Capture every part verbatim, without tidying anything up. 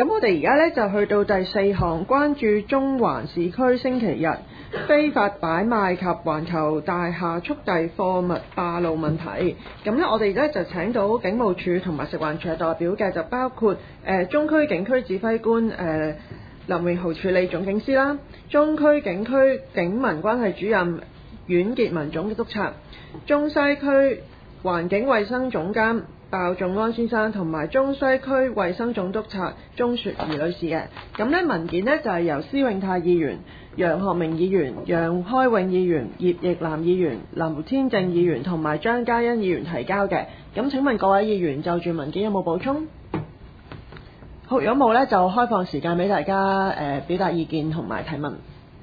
咁我哋而家咧就去到第四項，關注中環市區星期日非法擺賣及環球大廈速遞貨物霸路問題。咁咧我哋而家就請到警務處同埋食環署嘅代表嘅，就包括誒、呃、中區警區指揮官誒、呃、林榮豪處理總警司啦，中區警區警民關係主任阮傑文總督察，中西區環境衛生總監鮑仲安先生同埋中西區衛生總督察鍾雪兒女士嘅。咁呢文件呢，就係、是、由施永泰議員、楊學明議員、楊開永議員、葉奕南議員、林天正議員同埋張嘉欣議員提交嘅。咁請問各位議員就住文件有冇補充？好，如果冇呢，就開放時間俾大家誒、呃、表達意見同埋提問。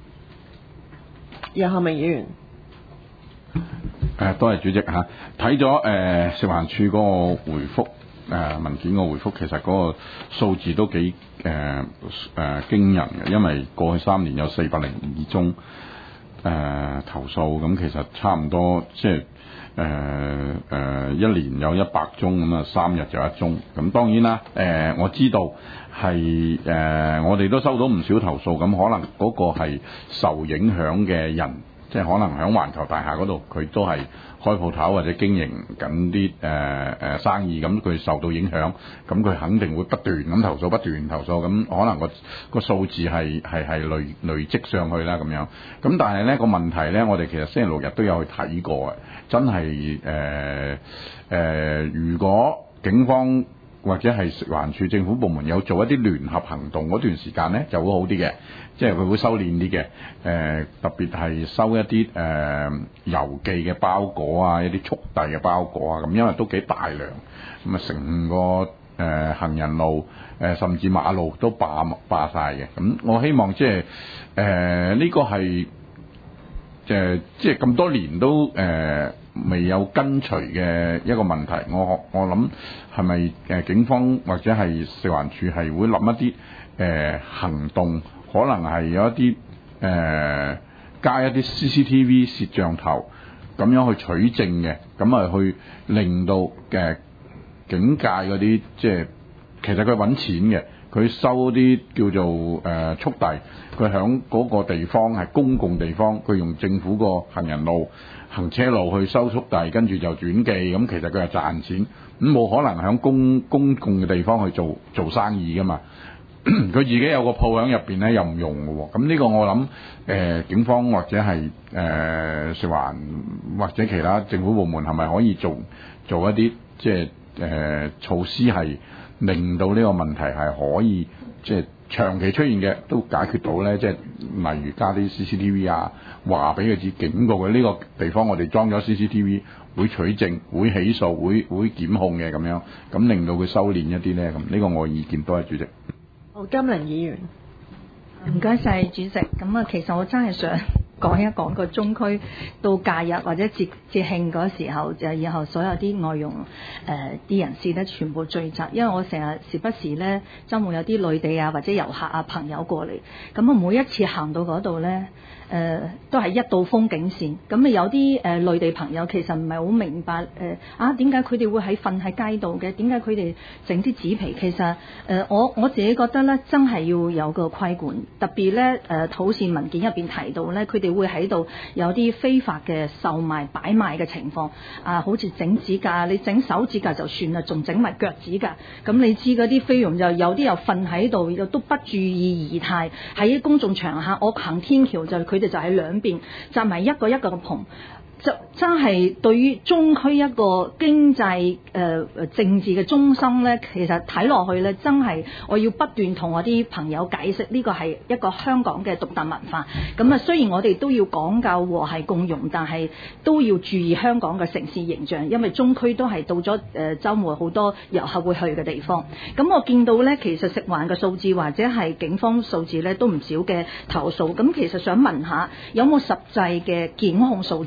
楊學明議員。 誒，多謝主席嚇。睇咗誒食環署嗰個回覆誒、呃、文件個回覆，其實嗰個數字都幾誒誒驚人嘅，因為過去三年有四百零二宗誒、呃、投訴，咁其實差唔多即係誒誒一年有一百宗咁啊，三日就一宗。咁當然啦，誒、呃、我知道係誒、呃、我哋都收到唔少投訴，咁可能嗰個係受影響嘅人。即係可能喺環球大廈嗰度，佢都係開鋪頭或者經營緊啲誒誒生意，咁佢受到影響，咁佢肯定會不斷咁投訴，不斷投訴，咁可能個個數字係係係累累積上去啦咁樣。咁但係咧個問題咧，我哋其實星期六日都有去睇過嘅，真係誒誒，如果警方或者係食環署政府部門有做一啲聯合行動嗰段時間咧，就會好啲嘅，即係佢會收斂啲嘅。誒、呃、特別係收一啲誒、呃、郵寄嘅包裹啊，一啲速遞嘅包裹啊，咁因為都幾大量，咁啊成個誒、呃、行人路誒、呃、甚至馬路都霸霸曬嘅。咁我希望即係誒呢個係誒即係咁多年都誒。呃未有跟隨嘅一個問題，我我諗係咪誒警方或者係食環署係會諗一啲誒、呃、行動，可能係有一啲誒、呃、加一啲 C C T V 攝像頭咁樣去取證嘅，咁啊去令到嘅、呃、警界嗰啲即係其實佢揾錢嘅，佢收啲叫做誒、呃、速遞，佢響嗰個地方係公共地方，佢用政府個行人路。行車路去收速遞，跟住就轉寄，咁其實佢係賺錢，咁冇可能喺公公共嘅地方去做做生意噶嘛。佢自己有個鋪喺入邊咧，又唔用嘅喎。咁呢個我諗誒、呃、警方或者係誒食環或者其他政府部門係咪可以做做一啲即係誒措施，係令到呢個問題係可以即係長期出現嘅都解決到咧？即係例如加啲 C C T V 啊。話俾佢知警告佢呢個地方，我哋裝咗 C C T V， 會取證、會起訴、會會檢控嘅咁樣，咁令到佢收斂一啲咧。咁呢個我意見多謝主席。 好，金玲議員， 唔該晒主席。咁啊，其實我真係想講一講個中區到假日或者節節慶嗰時候，就以後所有啲外傭誒啲人士咧，全部聚集。因為我成日時不時咧，周末有啲內地啊或者遊客啊朋友過嚟，咁啊每一次行到嗰度咧。誒、呃、都係一道風景線，咁啊有啲誒內地朋友其實唔係好明白誒、呃、啊點解佢哋會喺瞓喺街度嘅？點解佢哋整啲紙皮？其實誒、呃、我我自己覺得咧，真係要有個規管，特別咧誒土線文件入邊提到咧，佢哋會喺度有啲非法嘅售賣擺賣嘅情況啊，好似整指甲，你整手指甲就算啦，仲整埋腳趾甲，咁你知嗰啲菲傭就有啲又瞓喺度，又都不注意儀態，喺公眾場合，我行天橋就佢。佢哋就喺兩邊紮埋一個一個嘅棚，就真係對於中區一個經濟誒誒、呃、政治嘅中心咧，其實睇落去咧，真係我要不斷同我啲朋友解釋，呢個係一個香港嘅獨特文化。咁啊，雖然我哋都要講究和諧共融，但係都要注意香港嘅城市形象，因為中區都係到咗誒週末好多遊客會去嘅地方。咁我見到咧，其實食環嘅數字或者係警方數字咧，都唔少嘅投訴。咁其實想問下，有冇實際嘅檢控數字？譬如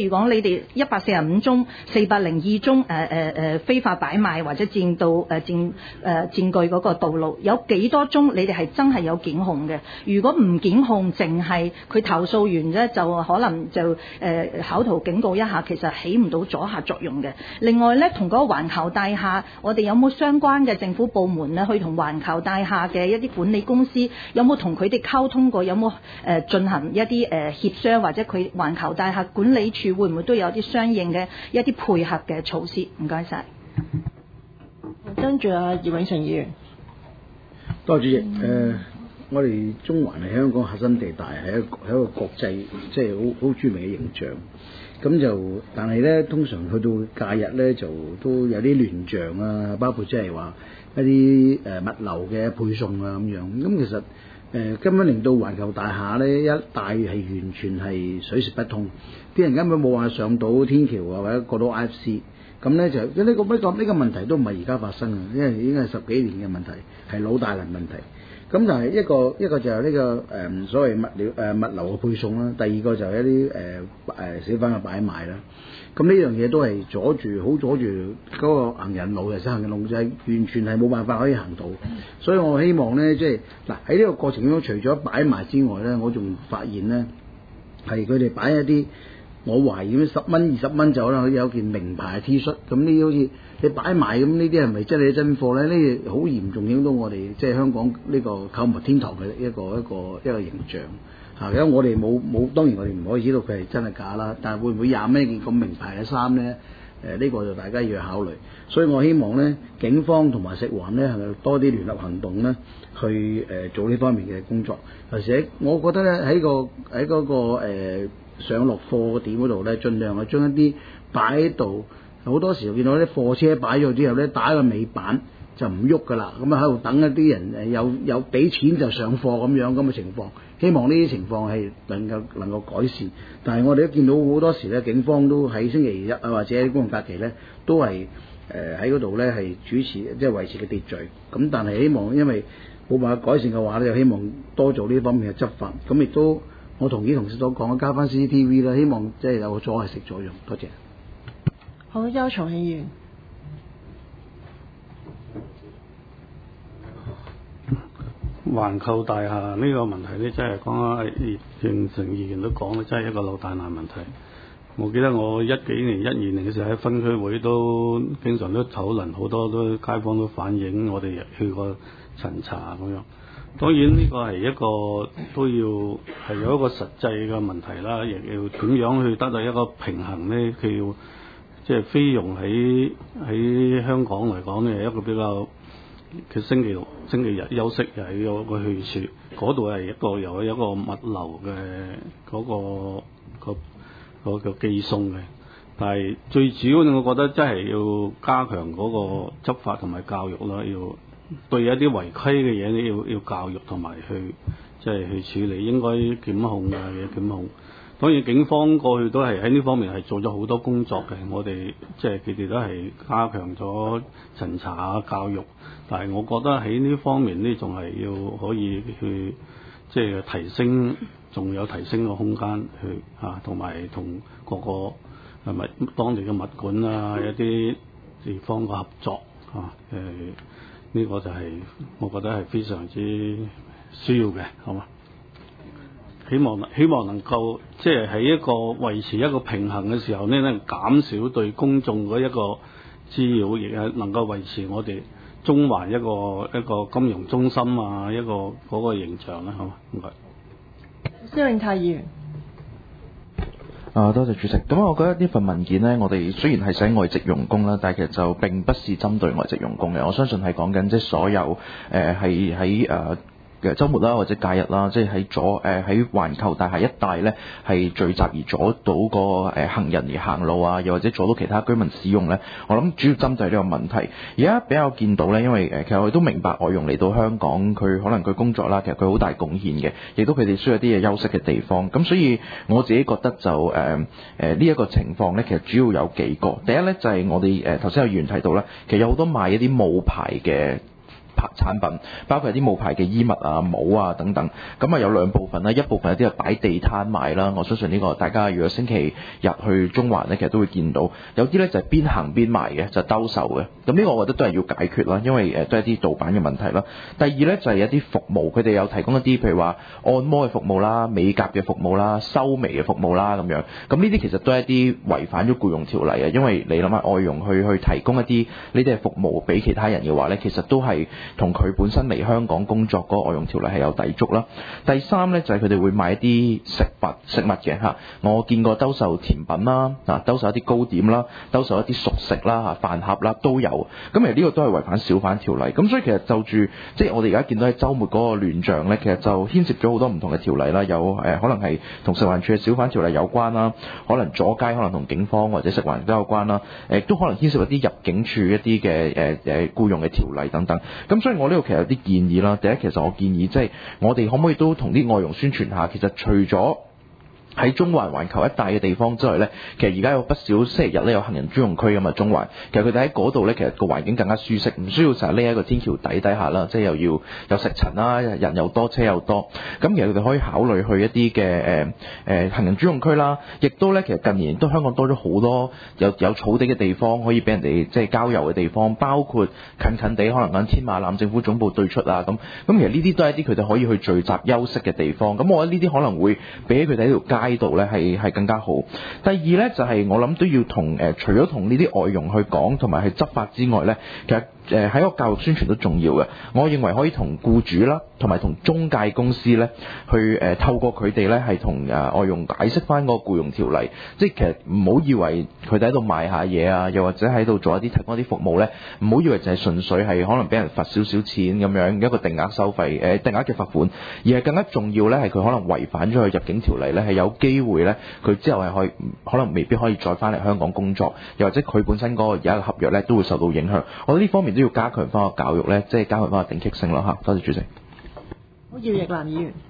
如講你哋一百四十五宗、四百零二宗誒誒誒非法擺賣或者佔到誒佔誒佔據嗰個道路，有幾多宗你哋係真係有檢控嘅？如果唔檢控，淨係佢投訴完啫，就可能就誒、呃、口頭警告一下，其實起唔到阻嚇作用嘅。另外咧，同嗰個環球大廈，我哋有冇相關嘅政府部門咧，去同環球大廈嘅一啲管理公司有冇同佢哋溝通過？有冇誒進行一啲誒協商，或者佢環球大廈管理處會唔會都有啲相應嘅一啲配合嘅措施？唔該晒。 跟住啊，葉永成議員。 多謝主席。誒、呃，我哋中環係香港核心地帶，係一個係一個國際即係好好著名嘅形象。咁就但係咧，通常去到假日咧，就都有啲亂象啊，包括即係話一啲誒物流嘅配送啊咁樣。咁其實誒、呃、根本令到環球大廈咧一帶係完全係水泄不通，啲人根本冇話上到天橋啊，或者過到 I F C。咁咧就呢、呢個呢、呢個呢、呢個問題都唔係而家發生嘅，因為已經係十幾年嘅問題，係老大難問題。咁但係一個一個就係呢、呢個誒、呃、所謂物料誒、呃、物流嘅配送啦，第二個就係一啲誒誒小販嘅擺賣啦。咁呢樣嘢都係阻住，好阻住嗰個行人路，又行人路就係完全係冇辦法可以行到。所以我希望咧，即係嗱喺呢個過程中，除咗擺賣之外咧，我仲發現咧係佢哋擺一啲。我懷疑十蚊二十蚊就可能有件名牌 T 恤，咁呢啲好似你擺埋咁，呢啲係咪真係真貨咧？呢啲好嚴重影響到我哋即係香港呢個購物天堂嘅一個一個一個形象嚇。因為我哋冇冇，當然我哋唔可以知道佢係真係假啦，但係會唔會廿蚊一件咁名牌嘅衫咧？誒、呃、呢、呢個就大家要考慮。所以我希望咧，警方同埋食環咧係咪多啲聯合行動咧，去誒、呃、做呢方面嘅工作。而且我覺得咧喺個喺嗰、嗰個、呃上落貨點嗰度咧，盡量係將一啲擺喺度。好多時候見到啲貨車擺咗之後咧，打個尾板就唔喐噶啦，咁啊喺度等一啲人誒有有俾錢就上貨咁樣咁嘅情況。希望呢啲情況係能夠能夠改善。但係我哋都見到好多時咧，警方都喺星期日啊或者喺公共假期咧，都係誒喺嗰度咧係主持即係維持嘅秩序。咁但係希望因為冇辦法改善嘅話咧，就希望多做呢方面嘅執法。咁亦都。我同意同事所講，加翻 C C T V 啦，希望即係有個阻嚇性作用。多謝。 好，邱松慶議員。 環球大廈呢個問題咧，真係講啊，葉成議員都講咧，真係一個老大難問題。我記得我一幾年、一二年嘅時候喺分區會都經常都討論，好多都街坊都反映，我哋去過巡查咁樣。當然呢個係一個都要係有一個實際嘅問題啦，亦要點樣去得到一個平衡咧？佢要即係菲傭喺喺香港嚟講咧，係一個比較佢星期六、星期日休息又係有個去處，嗰度係一個又係一個物流嘅嗰、嗰個、嗰個、嗰個寄送嘅。但係最主要，我覺得真係要加強嗰個執法同埋教育啦，要。對一啲違規嘅嘢咧，要要教育同埋去即係去處理，應該檢控嘅嘢檢控。當然警方過去都係喺呢方面係做咗好多工作嘅，我哋即係佢哋都係加強咗巡查教育。但係我覺得喺呢方面呢，仲係要可以去即係提升，仲有提升嘅空間去嚇，同埋同各個係咪當地嘅物管啊，一啲地方嘅合作嚇誒。呃呢個就係、是、我覺得係非常之需要嘅，好嘛？希望希望能夠即係喺一個維持一個平衡嘅時候呢，咧減少對公眾嗰一個滋擾，亦係能夠維持我哋中環一個一個金融中心啊，一個嗰、那個形象啦，好嘛？唔該。 施永泰議員。 啊，多謝主席。咁我覺得呢份文件呢，我哋雖然係寫外籍傭工啦，但係其實就並不是針對外籍傭工嘅。我相信係講緊即係所有誒係喺誒嘅週末啦，或者假日啦，即係喺阻誒喺環球大廈一帶咧，係聚集而阻到個誒行人而行路啊，又或者阻到其他居民使用咧。我諗主要針對呢個問題。而家比較見到咧，因為誒其實我哋都明白外傭嚟到香港，佢可能佢工作啦，其實佢好大貢獻嘅，亦都佢哋需要啲嘢休息嘅地方。咁所以我自己覺得就誒誒呢一個情況咧，其實主要有幾個。第一咧就係、是、我哋誒頭先有議員提到啦，其實有好多賣一啲冒牌嘅牌產品，包括啲冇牌嘅衣物啊、帽啊等等。咁啊有兩部分啦，一部分有啲係擺地攤賣啦，我相信呢個大家如果星期日去中環咧，其實都會見到。有啲咧就係邊行邊賣嘅，就兜售嘅。咁呢個我覺得都係要解決啦，因為誒都係啲盜版嘅問題啦。第二咧就係一啲服務，佢哋有提供一啲譬如話按摩嘅服務啦、美甲嘅服務啦、修眉嘅服務啦咁樣。咁呢啲其實都係一啲違反咗僱傭條例嘅，因為你諗下外傭去去提供一啲呢啲嘅服務俾其他人嘅話咧，其實都係同佢本身嚟香港工作嗰個外傭條例係有抵觸啦。第三咧就係佢哋會賣一啲食物食物嘅嚇，我見過兜售甜品啦，啊兜售一啲糕點啦，兜售一啲熟食啦嚇，飯盒啦都有。咁其實呢個都係違反小販條例。咁所以其實就住即係我哋而家見到喺週末嗰個亂象咧，其實就牽涉咗好多唔同嘅條例啦，有誒、呃、可能係同食環署嘅小販條例有關啦，可能阻街可能同警方或者食環都有關啦，誒、呃、都可能牽涉一啲入境處一啲嘅誒誒僱用嘅條例等等。咁所以我呢度其實有啲建議啦。第一，其實我建議即係我哋可唔可以都同啲外傭宣傳下，其實除咗喺中環環球一帶嘅地方之外呢，其實而家有不少星期日咧有行人專用區㗎嘛，中環其實佢哋喺嗰度呢，其實個環境更加舒適，唔需要成日匿喺個天橋底底下啦，即係又要有石塵啦，人又多車又多。咁其實佢哋可以考慮去一啲嘅誒誒行人專用區啦，亦都呢，其實近年都香港多咗好多有有草地嘅地方可以俾人哋即係郊遊嘅地方，包括近近地可能喺天馬南政府總部對出啊咁。咁其實呢啲都係一啲佢哋可以去聚集休息嘅地方。咁我覺得呢啲可能會比起佢哋喺條街喺度咧係係更加好。第二咧就係、是、我諗都要同誒、呃、除咗同呢啲外傭去講同埋去執法之外咧，其實誒喺個教育宣傳都重要嘅。我認為可以同僱主啦，同埋同中介公司咧去誒、呃、透過佢哋咧係同誒外傭解釋翻個僱傭條例。即係其實唔好以為佢哋喺度賣下嘢啊，又或者喺度做一啲提供一啲服務咧，唔好以為就係純粹係可能俾人罰少少錢咁樣一個定額收費誒、呃、定額嘅罰款，而係更加重要咧係佢可能違反咗佢入境條例咧，係有機會咧佢之後係可以可能未必可以再翻嚟香港工作，又或者佢本身嗰個而家嘅合約咧都會受到影響。我覺得呢方面都要加強翻個教育咧，即係加強翻個定期性咯嚇。多謝主席。 好，姚奕南議員。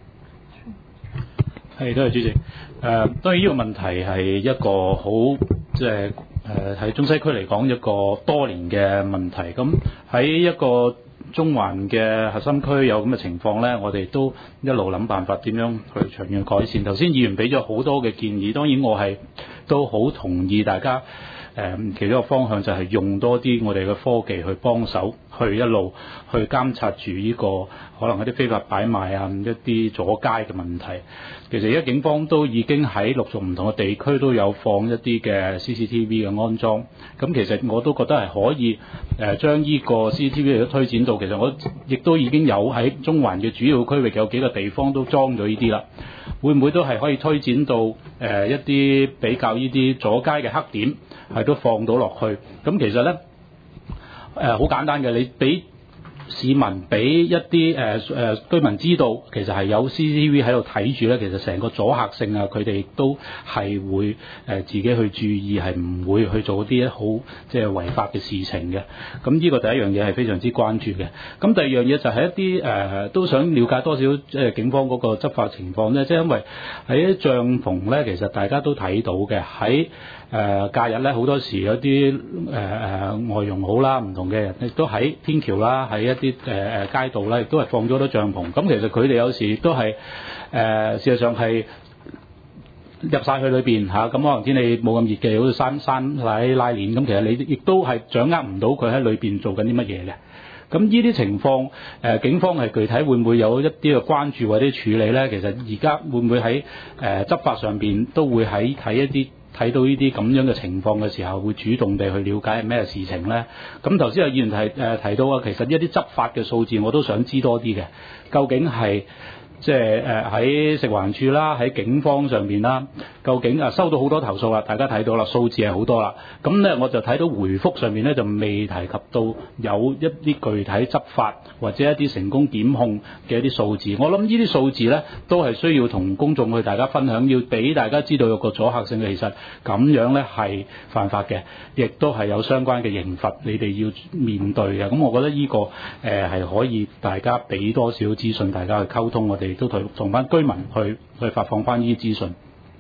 係，多謝主席。誒、呃，當然呢個問題係一個好即係誒喺中西區嚟講一個多年嘅問題。咁喺一個中環嘅核心區有咁嘅情況呢，我哋都一路諗辦法點樣去長遠改善。頭先議員俾咗好多嘅建議，當然我係都好同意大家。誒、嗯，其中一個方向就係用多啲我哋嘅科技去幫手，去一路去監察住呢、這個可能一啲非法擺賣啊，一啲阻街嘅問題。其實而家警方都已經喺陸續唔同嘅地區都有放一啲嘅 C C T V 嘅安裝。咁其實我都覺得係可以誒將呢個 C C T V 都推展到，其實我亦都已經有喺中環嘅主要區域有幾個地方都裝咗呢啲啦。會唔會都係可以推展到誒、呃、一啲比較呢啲阻街嘅黑點係都放到落去？咁其實咧誒好簡單嘅，你俾市民俾一啲誒誒居民知道，其實係有 C C T V 喺度睇住咧，其實成個阻嚇性啊，佢哋都係會誒、呃、自己去注意，係唔會去做啲好即係違法嘅事情嘅。咁呢個第一樣嘢係非常之關注嘅。咁第二樣嘢就係一啲誒、呃、都想了解多少即係警方嗰個執法情況咧，即係因為喺帳篷咧，其實大家都睇到嘅喺。誒、呃、假日咧，好多時有啲誒誒外傭好啦，唔同嘅人亦都喺天橋啦，喺一啲誒誒街道啦，亦都係放咗好多帳篷。咁其實佢哋有時都係誒、呃、事實上係入晒去裏邊嚇，咁、啊、可能天氣冇咁熱嘅，好似閂閂曬拉鏈，咁其實你亦都係掌握唔到佢喺裏邊做緊啲乜嘢嘅。咁呢啲情況，誒、呃、警方係具體會唔會有一啲嘅關注或者處理咧？其實而家會唔會喺誒、呃、執法上邊都會喺睇一啲睇到呢啲咁樣嘅情況嘅時候，會主動地去了解係咩事情咧？咁頭先有議員提誒、呃、提到啊，其實一啲執法嘅數字我都想知多啲嘅，究竟係即係誒喺食環署啦，喺警方上邊啦，究竟啊收到好多投訴啦，大家睇到啦，數字係好多啦。咁咧我就睇到回覆上面咧就未提及到有一啲具體執法或者一啲成功檢控嘅一啲數字。我諗呢啲數字咧都係需要同公眾去大家分享，要俾大家知道有個阻嚇性嘅。其實咁樣咧係犯法嘅，亦都係有相關嘅刑罰，你哋要面對嘅。咁我覺得呢、這個誒係、呃、可以大家俾多少資訊，大家去溝通，我哋亦都同同翻居民去去發放翻呢啲資訊。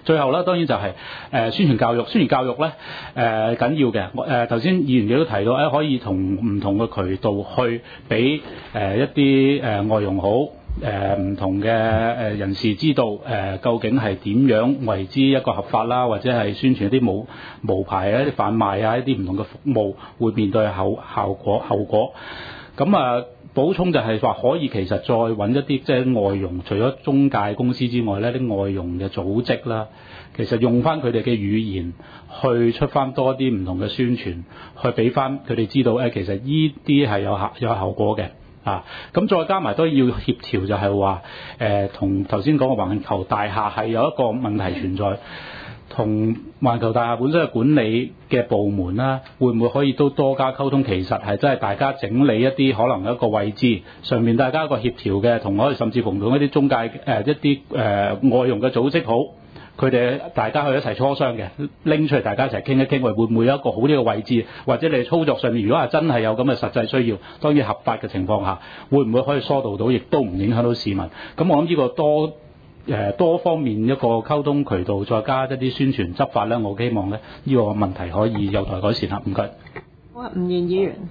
最後咧，當然就係、是、誒、呃、宣傳教育，宣傳教育咧誒緊要嘅。誒頭先議員亦都提到，誒、呃、可以同唔同嘅渠道去俾誒、呃、一啲誒、呃、外傭好誒唔、呃、同嘅誒人士知道誒、呃、究竟係點樣為之一個合法啦，或者係宣傳一啲冇無牌啊、一啲販賣啊、一啲唔同嘅服務會面對後效果後果。咁啊，補充就係話可以其實再揾一啲即係外傭，除咗中介公司之外咧，啲外傭嘅組織啦，其實用翻佢哋嘅語言去出翻多啲唔同嘅宣傳，去俾翻佢哋知道誒，其實依啲係有效有效果嘅啊。咁再加埋都要協調，就係話誒，同頭先講嘅環球大廈係有一個問題存在。同環球大廈本身嘅管理嘅部門啦，會唔會可以都多加溝通？其實係真係大家整理一啲可能一個位置上面，大家一個協調嘅，同可以甚至乎同一啲中介誒、呃、一啲誒、呃、外傭嘅組織好，佢哋大家去一齊磋商嘅，拎出嚟大家一齊傾一傾，喂，會唔會有一個好啲嘅位置，或者你操作上面，如果係真係有咁嘅實際需要，當然合法嘅情況下，會唔會可以疏導到，亦都唔影響到市民？咁我諗呢個多。誒多方面一個溝通渠道，再加一啲宣傳執法咧，我希望咧呢個問題可以有待改善啦。唔該。 好啊，吳彥議員。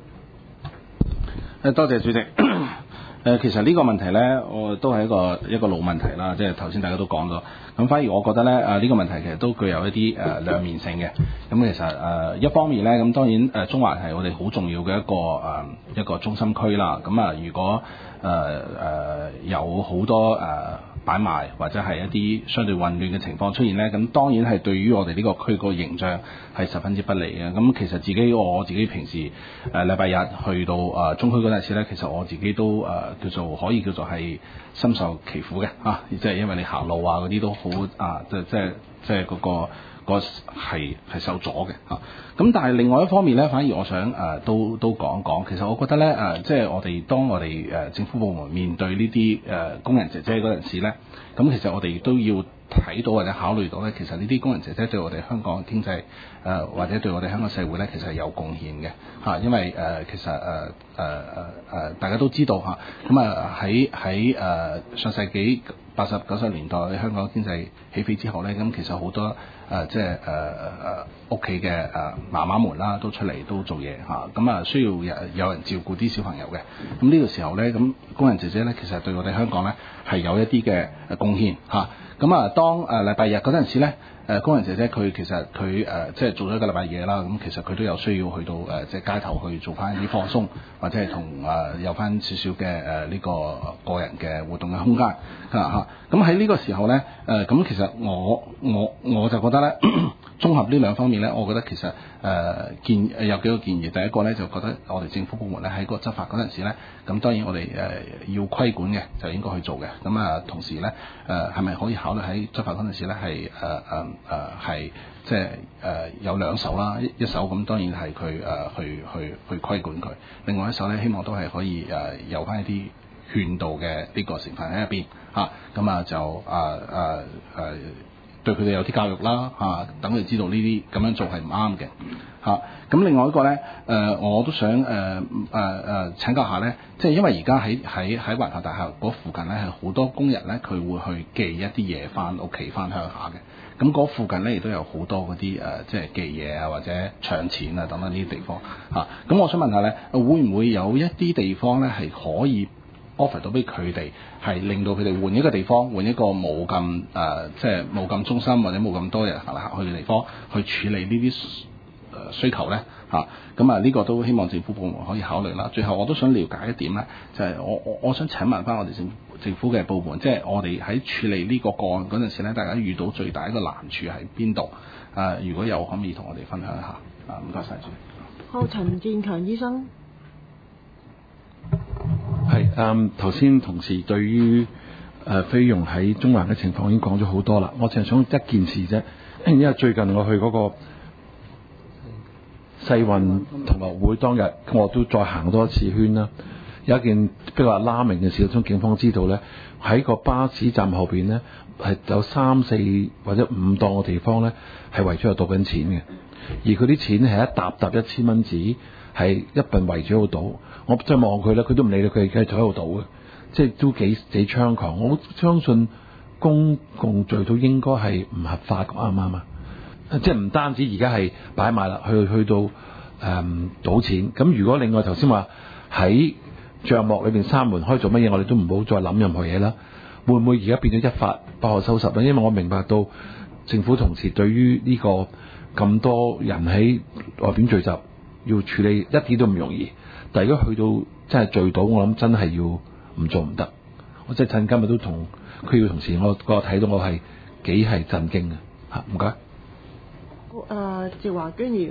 誒多謝主席。誒其實呢個問題咧，我都係一個一個老問題啦，即係頭先大家都講咗。咁反而我覺得咧，誒、這、呢個問題其實都具有一啲誒、呃、兩面性嘅。咁其實誒、呃、一方面咧，咁當然誒、呃、中環係我哋好重要嘅一個誒、呃、一個中心區啦。咁啊，如果誒誒、呃呃、有好多誒、呃擺賣或者係一啲相對混亂嘅情況出現呢，咁當然係對於我哋呢個區個形象係十分之不利嘅。咁其實自己我自己平時誒禮拜日去到誒、呃、中區嗰陣時呢，其實我自己都誒、呃、叫做可以叫做係深受其苦嘅嚇，即、啊、係、就是、因為你行路啊嗰啲都好啊，即即即係嗰個。個係係受阻嘅嚇，咁、啊、但係另外一方面咧，反而我想誒、呃、都都講講，其實我覺得咧誒、呃，即係我哋當我哋誒、呃、政府部門面對呢啲誒工人姐姐嗰陣時咧，咁其實我哋亦都要睇到或者考慮到咧，其實呢啲工人姐姐對我哋香港經濟誒、呃、或者對我哋香港社會咧，其實係有貢獻嘅嚇，因為誒、呃、其實誒誒誒誒大家都知道嚇，咁啊喺喺誒上世紀八十九十年代香港經濟起飛之後咧，咁其實好多。誒、呃、即係誒誒屋企嘅誒媽媽們啦，都出嚟都做嘢嚇，咁啊需要有有人照顧啲小朋友嘅，咁呢個時候咧，咁工人姐姐咧其實對我哋香港咧係有一啲嘅貢獻嚇，咁啊當誒禮拜日嗰陣時咧。誒工人姐姐佢其實佢誒、呃、即係做咗一個禮拜嘢啦，咁其實佢都有需要去到誒、呃、即係街頭去做翻啲放鬆，或者係同誒有翻少少嘅誒呢個個人嘅活動嘅空間嚇。咁喺呢個時候咧，誒、呃、咁其實我我我就覺得咧，綜合呢兩方面咧，我覺得其實誒、呃、建誒有幾個建議。第一個咧就覺得我哋政府部門咧喺個執法嗰陣時咧，咁當然我哋誒、呃、要規管嘅就應該去做嘅。咁啊同時咧誒係咪可以考慮喺執法嗰陣時咧係誒誒？呃誒係、呃、即係誒、呃、有兩手啦，一一手咁當然係佢誒去去去規管佢，另外一手咧希望都係可以誒、呃、有翻一啲勸導嘅呢個成分喺入邊嚇，咁啊就誒誒誒對佢哋有啲教育啦嚇，等佢哋知道呢啲咁樣做係唔啱嘅嚇。咁、啊、另外一個咧誒、呃、我都想誒誒誒請教下咧，即係因為而家喺喺喺環球大廈嗰附近咧係好多工人咧，佢會去寄一啲嘢翻屋企翻鄉下嘅。咁嗰附近咧亦都有好多嗰啲誒，即係寄嘢啊，或者搶錢啊等等呢啲地方嚇。咁、啊、我想問下咧，會唔會有一啲地方咧係可以 offer 到俾佢哋，係令到佢哋換一個地方，換一個冇咁誒，即係冇咁中心或者冇咁多人行嚟行去嘅地方，去處理呢啲誒需求咧嚇。咁啊，呢個都希望政府部門可以考慮啦。最後我都想了解一點咧，就係、是、我我我想請問翻我哋政府。政府嘅部門，即係我哋喺處理呢個個案嗰陣時咧，大家遇到最大一個難處喺邊度？啊、呃，如果有可唔可以同我哋分享一下？啊，唔該晒。主席。 好，陳建強醫生。 係，嗯，頭先同事對於誒、呃、菲傭喺中環嘅情況已經講咗好多啦。我淨係想一件事啫，因為最近我去嗰個世運同樂會當日，我都再行多一次圈啦。有一件比較拉明嘅事，將警方知道咧，喺個巴士站後邊咧係有三四或者五檔嘅地方咧係圍咗度賭緊錢嘅，而佢啲錢係一沓沓一千蚊紙，係一併圍咗喺度賭。我再望佢咧，佢都唔理你，佢係繼續喺度賭嘅，即係都幾幾猖狂。我相信公共聚賭應該係唔合法嘅，啱唔啱啊？即係唔單止而家係擺賣啦，去去到誒、嗯、賭錢。咁如果另外頭先話喺帳幕裏邊閂門可以做乜嘢，我哋都唔好再諗任何嘢啦。會唔會而家變咗一發不可收拾咧？因為我明白到政府同時對於呢個咁多人喺外邊聚集要處理一啲都唔容易。但係如果去到真係聚賭，我諗真係要唔做唔得。我即係趁今日都同區議會同事，我我睇到我係幾係震驚嘅嚇。唔該。 好，誒趙華娟議員。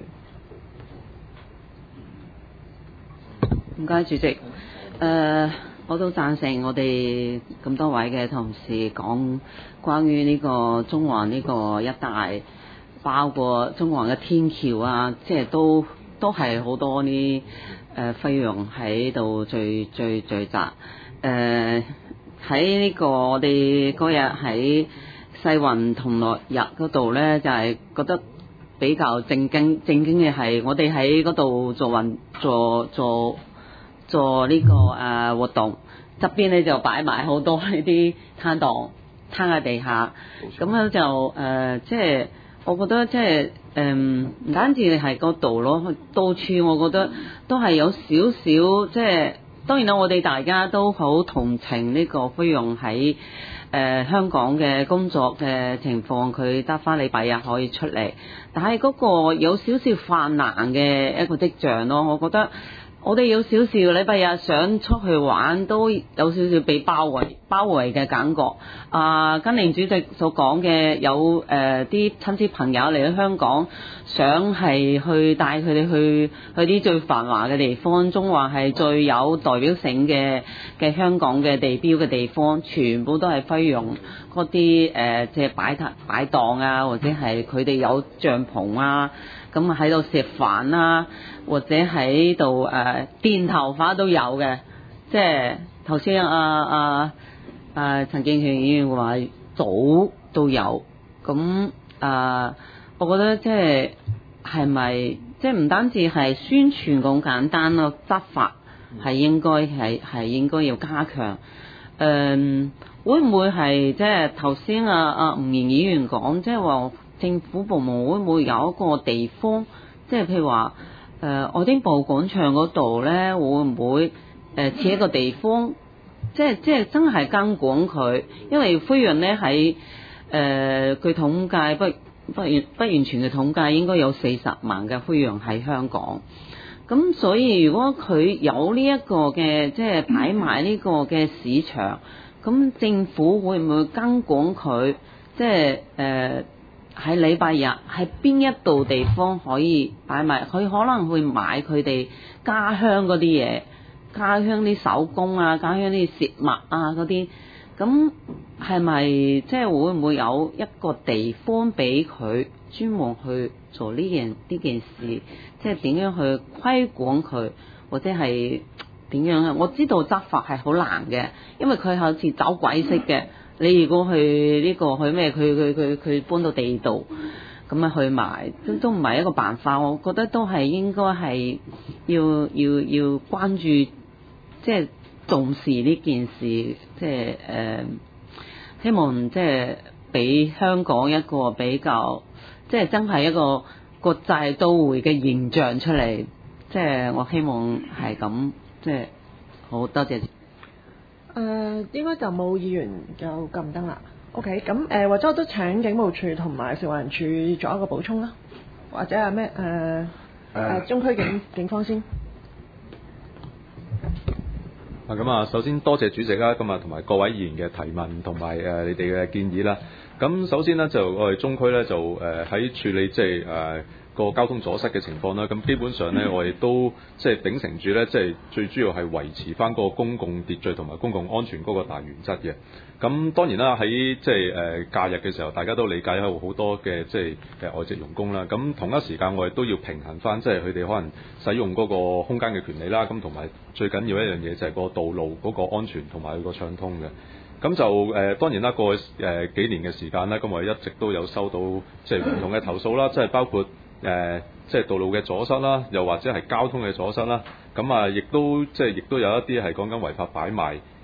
唔該，主席。誒、呃，我都贊成我哋咁多位嘅同事講關於呢個中環呢個一帶，包括中環嘅天橋啊，即係都都係好多呢誒費用喺度聚聚聚集。誒喺呢個我哋嗰日喺世運同樂日嗰度咧，就係、是、覺得比較正經正經嘅係，我哋喺嗰度做運做做做呢、這個誒、呃、活動，側邊咧就擺埋好多呢啲攤檔攤喺地下，咁樣就誒、呃、即係我覺得即係誒唔單止係嗰度咯，到處我覺得都係有少少即係。當然啦，我哋大家都好同情呢個菲傭喺誒香港嘅工作嘅情況，佢得返禮拜日可以出嚟，但係嗰個有少少泛濫嘅一個跡象咯。我覺得我哋有少少禮拜日想出去玩，都有少少被包圍包圍嘅感覺。啊，根寧主席所講嘅有誒啲親戚朋友嚟到香港，想係去帶佢哋去去啲最繁華嘅地方，中環係最有代表性嘅嘅香港嘅地標嘅地方，全部都係菲傭嗰啲誒即係擺攤擺檔啊，或者係佢哋有帳篷啊，咁啊喺度食飯啊，或者喺度誒電頭髮都有嘅，即係頭先啊啊啊陳敬全議員話賭都有，咁啊我覺得即係係咪即係唔單止係宣傳咁簡單咯，執法係應該係係應該要加強。誒、嗯、會唔會係即係頭先啊啊吳賢議員講，即係話政府部門會唔會有一個地方，即係譬如話誒愛丁堡廣場嗰度咧，會唔會誒設一個地方，即係即係真係監管佢？因為菲傭咧喺誒據統計不不完不完全嘅統計，應該有四十萬嘅菲傭喺香港。咁所以如果佢有呢一個嘅即係擺埋呢個嘅市場，咁政府會唔會監管佢？即係誒喺禮拜日喺邊一度地方可以擺埋？佢可能會買佢哋家鄉嗰啲嘢，家鄉啲手工啊，家鄉啲食物啊嗰啲。咁係咪即係會唔會有一個地方俾佢專門去做呢件呢件事？即係點樣去規管佢，或者係點樣啊？我知道執法係好難嘅，因為佢好似走鬼式嘅。你如果去呢個去咩，佢佢佢佢搬到地度咁啊去賣，都都唔係一個辦法。我覺得都係應該係要要要關注，即係重視呢件事，即係誒、呃，希望即係俾香港一個比較，即係真係一個國際都會嘅形象出嚟。即係我希望係咁，即係好多謝。誒、 呃，應該就冇議員就撳燈啦。OK，咁誒，或者我都請警務處同埋食環署做一個補充啦，或者係咩誒誒中區警警方先。 啊，咁啊，首先多謝主席啦，今日同埋各位議員嘅提問同埋誒你哋嘅建議啦。咁首先呢，就我哋中區咧就誒喺、呃、處理即係誒個交通阻塞嘅情況啦。咁基本上咧，我哋都即係秉承住咧，即係最主要係維持翻個公共秩序同埋公共安全嗰個大原則嘅。咁當然啦，喺即係誒假日嘅時候，大家都理解有好多嘅即係誒外籍傭工啦。咁同一時間，我哋都要平衡翻，即係佢哋可能使用嗰個空間嘅權利啦。咁同埋最緊要一樣嘢就係個道路嗰個安全同埋佢個暢通嘅。咁就誒、呃、當然啦，過去誒、呃、幾年嘅時間咧，咁我哋一直都有收到即係唔同嘅投訴啦，即係包括誒、呃、即係道路嘅阻塞啦，又或者係交通嘅阻塞啦。咁啊，亦都即係亦都有一啲係講緊違法擺賣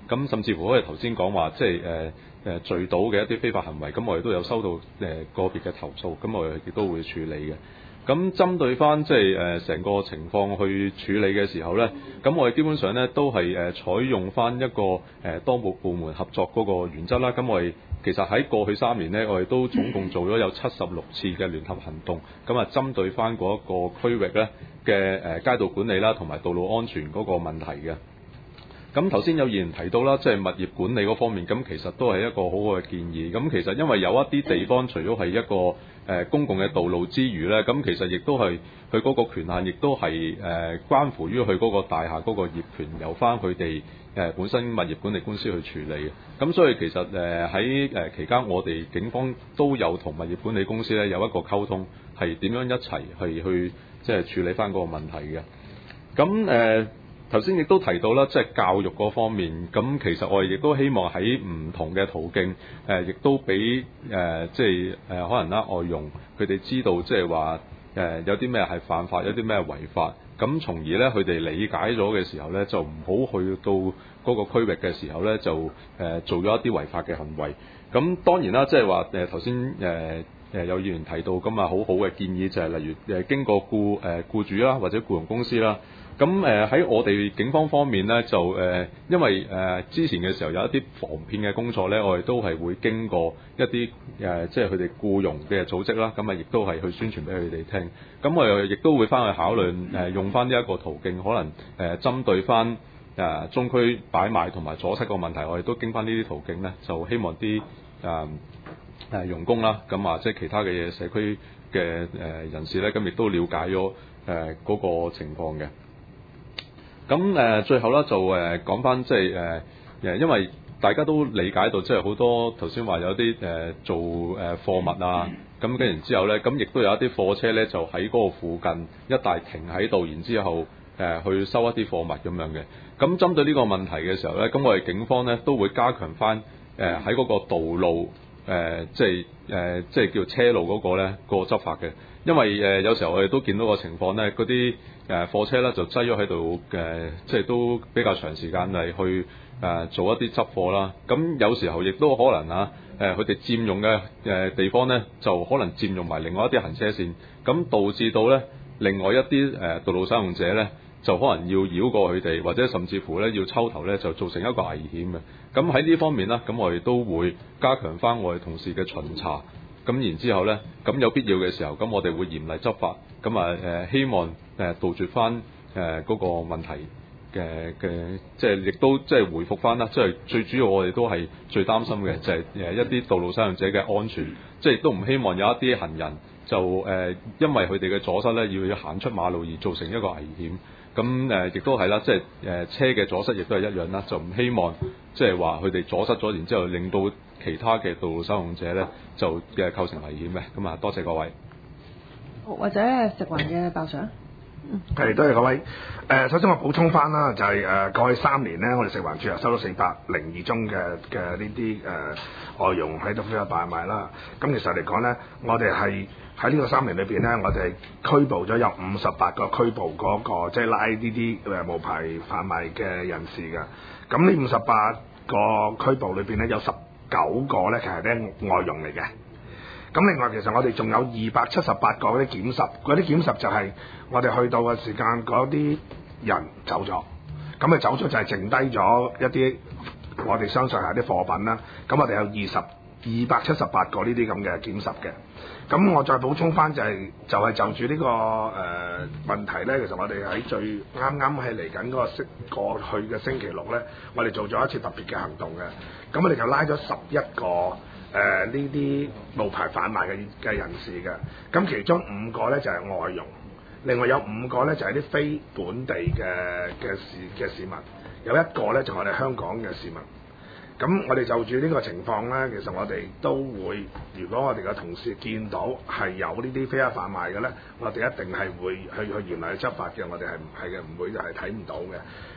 咁甚至乎我哋頭先講話，即係誒誒聚賭嘅一啲非法行為，咁我哋都有收到誒、呃、個別嘅投訴，咁我哋亦都會處理嘅。咁針對翻即係誒成個情況去處理嘅時候咧，咁我哋基本上咧都係誒採用翻一個誒、呃、多部部門合作嗰個原則啦。咁我哋其實喺過去三年咧，我哋都總共做咗有七十六次嘅聯合行動，咁啊針對翻嗰一個區域咧嘅誒街道管理啦，同埋道路安全嗰個問題嘅。咁頭先有議員提到啦，即係物業管理嗰方面，咁其實都係一個好好嘅建議。咁其實因為有一啲地方除咗係一個誒公共嘅道路之餘咧，咁其實亦都係佢嗰個權限，亦都係誒關乎於佢嗰個大廈嗰個業權由翻佢哋誒本身物業管理公司去處理嘅。咁所以其實誒喺誒期間，我哋警方都有同物業管理公司咧有一個溝通，係點樣一齊係去即係處理翻嗰個問題嘅。咁誒。頭先亦都提到啦，即係教育嗰方面，咁其實我哋亦都希望喺唔同嘅途徑，誒、呃，亦都俾誒、呃，即係誒、呃，可能啦外傭佢哋知道，即係話誒有啲咩係犯法，有啲咩違法，咁從而咧佢哋理解咗嘅時候咧，就唔好去到嗰個區域嘅時候咧，就誒、呃、做咗一啲違法嘅行為。咁當然啦，即係話誒頭先誒誒有議員提到咁啊，好好嘅建議就係例如誒經過僱誒僱主啦，或者僱傭公司啦。咁誒喺我哋警方方面咧，就誒、呃、因為誒、呃、之前嘅時候有一啲防騙嘅工作咧，我哋都係會經過一啲誒、呃、即係佢哋僱傭嘅組織啦，咁啊亦都係去宣傳俾佢哋聽。咁我哋亦都會翻去考慮誒、呃、用翻呢一個途徑，可能誒、呃、針對翻誒、呃、中區擺賣同埋阻塞個問題，我哋都經翻呢啲途徑咧，就希望啲誒誒傭工啦，咁啊即係其他嘅社區嘅誒人士咧，咁亦都了解咗誒嗰個情況嘅。咁誒、呃、最後咧就誒講翻即係誒誒，因為大家都理解到即係好多頭先話有啲誒、呃、做誒貨物啊，咁跟然之後咧，咁亦都有一啲貨車咧就喺嗰個附近一帶停喺度，然之後誒、呃、去收一啲貨物咁樣嘅。咁針對呢個問題嘅時候咧，咁我哋警方咧都會加強翻誒喺嗰個道路誒、呃、即係誒、呃、即係叫車路嗰個咧、嗰個執法嘅。因為誒、呃、有時候我哋都見到個情況咧，嗰啲誒貨車咧就擠咗喺度誒，即係都比較長時間嚟去誒、呃、做一啲執貨啦。咁有時候亦都可能啊誒，佢哋佔用嘅誒地方咧，就可能佔用埋另外一啲行車線，咁導致到咧另外一啲誒道路使用者咧，就可能要繞過佢哋，或者甚至乎咧要抽頭咧，就造成一個危險嘅。咁喺呢方面咧，咁我哋都會加強翻我哋同事嘅巡查。咁然之後咧，咁有必要嘅時候，咁我哋會嚴厲執法，咁啊誒希望誒杜絕翻誒嗰個問題嘅嘅，即係亦都即係回復翻啦。即係最主要我哋都係最擔心嘅就係誒一啲道路使用者嘅安全，即係亦都唔希望有一啲行人就誒因為佢哋嘅阻塞咧，要要行出馬路而造成一個危險。咁誒亦都係啦，即係誒車嘅阻塞亦都係一樣啦，就唔希望即係話佢哋阻塞咗，然之後令到其他嘅道路使用者咧就嘅構成危險嘅。咁啊，多謝各位。 或者食環嘅爆相。 係，多謝各位。誒、呃，首先我補充翻啦，就係、是、誒、呃、過去三年咧，我哋食環署又收到四百零二宗嘅嘅呢啲誒外傭喺度非法擺賣啦。咁其實嚟講咧，我哋係喺呢個三年裏邊咧，我哋拘捕咗有五十八個拘捕嗰、那個，即、就、係、是、拉呢啲誒無牌販賣嘅人士嘅。咁呢五十八個拘捕裏邊咧，有十九個咧，其實咧外傭嚟嘅。咁另外其實我哋仲有二百七十八個嗰啲檢拾，嗰啲檢拾就係我哋去到嘅時間嗰啲人走咗，咁啊走咗就係剩低咗一啲我哋相信係啲貨品啦。咁我哋有二十二百七十八個呢啲咁嘅檢拾嘅。咁我再補充翻就係、是、就係、是、就住呢、這個誒、呃、問題咧，其實我哋喺最啱啱係嚟緊嗰個星過去嘅星期六咧，我哋做咗一次特別嘅行動嘅。咁我哋就拉咗十一個。誒呢啲無牌販賣嘅嘅人士嘅，咁其中五個咧就係、是、外傭，另外有五個咧就係、是、啲非本地嘅嘅市嘅市民，有一個咧就係、我哋香港嘅市民。咁我哋就住呢個情況咧，其實我哋都會，如果我哋嘅同事見到係有呢啲非法販賣嘅咧，我哋一定係會去去嚴厲執法嘅，我哋係係嘅，唔會係睇唔到嘅。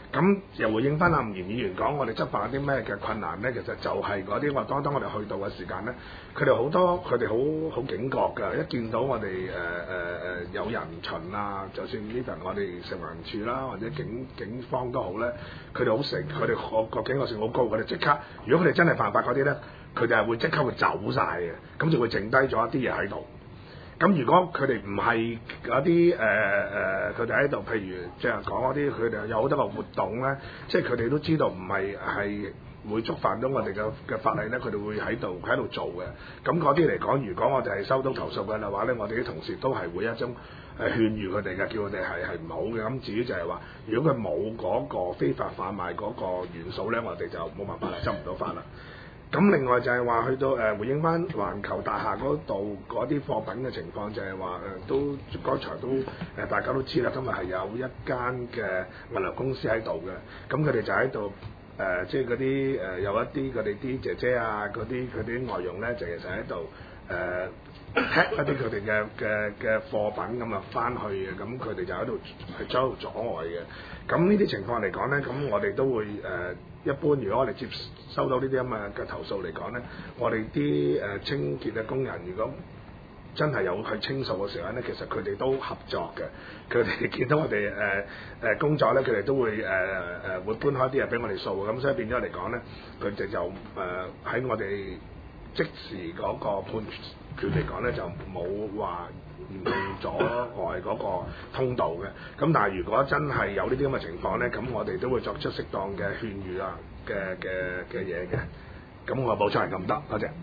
咁又回應翻阿吳賢議員講，我哋執法有啲咩嘅困難咧？其實就係嗰啲我當當我哋去到嘅時間咧，佢哋好多佢哋好好警覺㗎，一見到我哋誒誒誒有人巡啊，就算呢份我哋食環署啦，或者警警方都好咧，佢哋好成，佢哋個個警覺性好高，佢哋即刻，如果佢哋真係犯法嗰啲咧，佢哋係會即刻會走晒嘅，咁就會剩低咗一啲嘢喺度。咁如果佢哋唔係嗰啲誒誒，佢哋喺度，譬如即係講嗰啲，佢哋有好多個活動咧，即係佢哋都知道唔係係會觸犯到我哋嘅嘅法例咧，佢哋會喺度喺度做嘅。咁嗰啲嚟講，如果我哋係收到投訴嘅話咧，我哋啲同事都係會一種誒勸喻佢哋嘅，叫佢哋係係唔好嘅。咁至於就係話，如果佢冇嗰個非法販賣嗰個元素咧，我哋就冇辦法啦，執唔到法啦。咁另外就係話去到誒、呃、回應翻環球大廈嗰度嗰啲貨品嘅情況，就係話誒都剛才都誒、呃、大家都知啦，今日係有一間嘅物流公司喺度嘅，咁佢哋就喺度誒即係嗰啲誒有一啲佢哋啲姐姐啊，嗰啲佢啲外傭咧，就其實喺度誒 pack 一啲佢哋嘅嘅嘅貨品咁啊翻去嘅，咁佢哋就喺度係喺度阻礙嘅。咁呢啲情況嚟講咧，咁我哋都會誒、呃、一般，如果我哋接收到呢啲咁嘅嘅投訴嚟講咧，我哋啲誒清潔嘅工人，如果真係有去清掃嘅時候咧，其實佢哋都合作嘅。佢哋見到我哋誒誒工作咧，佢哋都會誒誒、呃、會搬開啲嘢俾我哋掃嘅。咁所以變咗嚟講咧，佢哋就誒喺、呃、我哋即時嗰個判決嚟講咧，就冇話嚴重阻礙嗰個通道嘅。咁但係如果真係有呢啲咁嘅情況咧，咁我哋都會作出適當嘅勸喻啊嘅嘅嘅嘢嘅。咁我補充係咁得，多謝。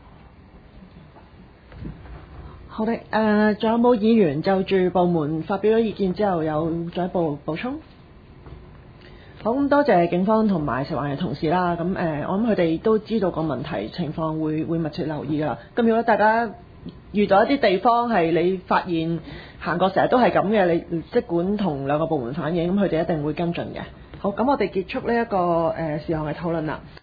好的，誒、呃，仲有冇議員就住部門發表咗意見之後有進一步補充？好，咁多謝警方同埋食環嘅同事啦。咁誒、呃，我諗佢哋都知道個問題情況會，會會密切留意㗎啦。咁如果大家遇到一啲地方係你發現行過成日都係咁嘅，你即管同兩個部門反映，咁佢哋一定會跟進嘅。好，咁我哋結束呢、這、一個誒、呃、事項嘅討論啦。